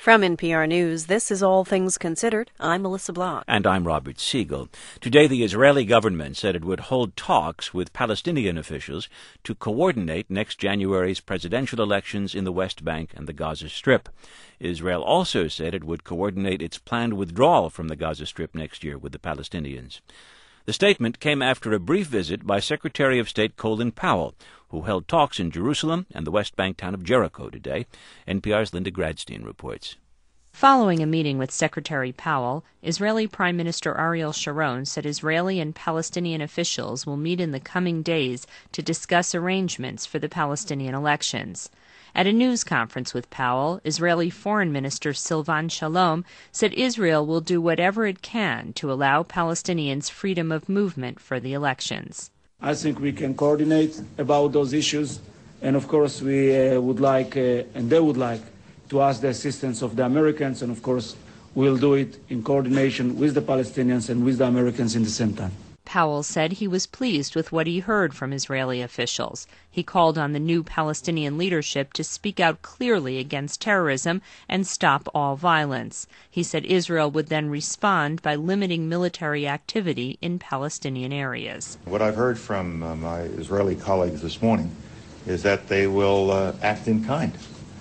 From NPR News, this is All Things Considered. I'm Melissa Block. And I'm Robert Siegel. Today, the Israeli government said it would hold talks with Palestinian officials to coordinate next January's presidential elections in the West Bank and the Gaza Strip. Israel also said it would coordinate its planned withdrawal from the Gaza Strip next year with the Palestinians. The statement came after a brief visit by Secretary of State Colin Powell, who held talks in Jerusalem and the West Bank town of Jericho today. NPR's Linda Gradstein reports. Following a meeting with Secretary Powell, Israeli Prime Minister Ariel Sharon said Israeli and Palestinian officials will meet in the coming days to discuss arrangements for the Palestinian elections. At a news conference with Powell, Israeli Foreign Minister Silvan Shalom said Israel will do whatever it can to allow Palestinians freedom of movement for the elections. I think we can coordinate about those issues, and of course we would like, and they would like, to ask the assistance of the Americans, and of course we'll do it in coordination with the Palestinians and with the Americans in the same time. Powell said he was pleased with what he heard from Israeli officials. He called on the new Palestinian leadership to speak out clearly against terrorism and stop all violence. He said Israel would then respond by limiting military activity in Palestinian areas. What I've heard from my Israeli colleagues this morning is that they will act in kind.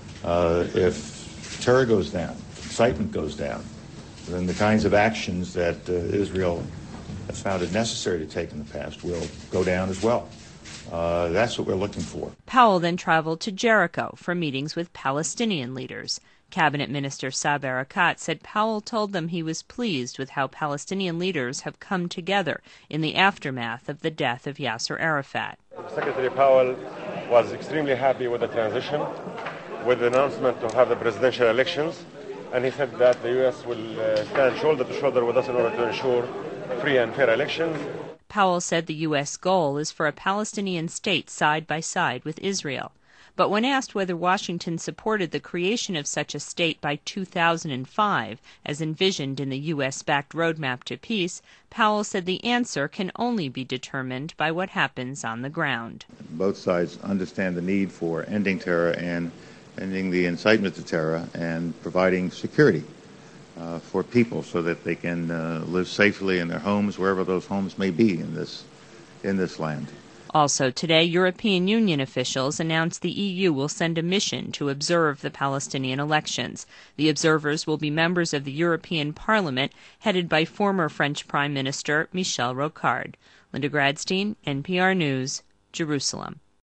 If terror goes down, incitement goes down, then the kinds of actions that Israel has found it necessary to take in the past will go down as well. That's what we're looking for. Powell then traveled to Jericho for meetings with Palestinian leaders. Cabinet Minister Saeb Erekat said Powell told them he was pleased with how Palestinian leaders have come together in the aftermath of the death of Yasser Arafat. Secretary Powell was extremely happy with the transition, with the announcement to have the presidential elections, and he said that the U.S. will stand shoulder to shoulder with us in order to ensure free and fair elections. Powell said the U.S. goal is for a Palestinian state side by side with Israel. But when asked whether Washington supported the creation of such a state by 2005, as envisioned in the U.S.-backed Roadmap to Peace, Powell said the answer can only be determined by what happens on the ground. Both sides understand the need for ending terror and ending the incitement to terror and providing security for people so that they can live safely in their homes, wherever those homes may be in this land. Also today, European Union officials announced the EU will send a mission to observe the Palestinian elections. The observers will be members of the European Parliament, headed by former French Prime Minister Michel Rocard. Linda Gradstein, NPR News, Jerusalem.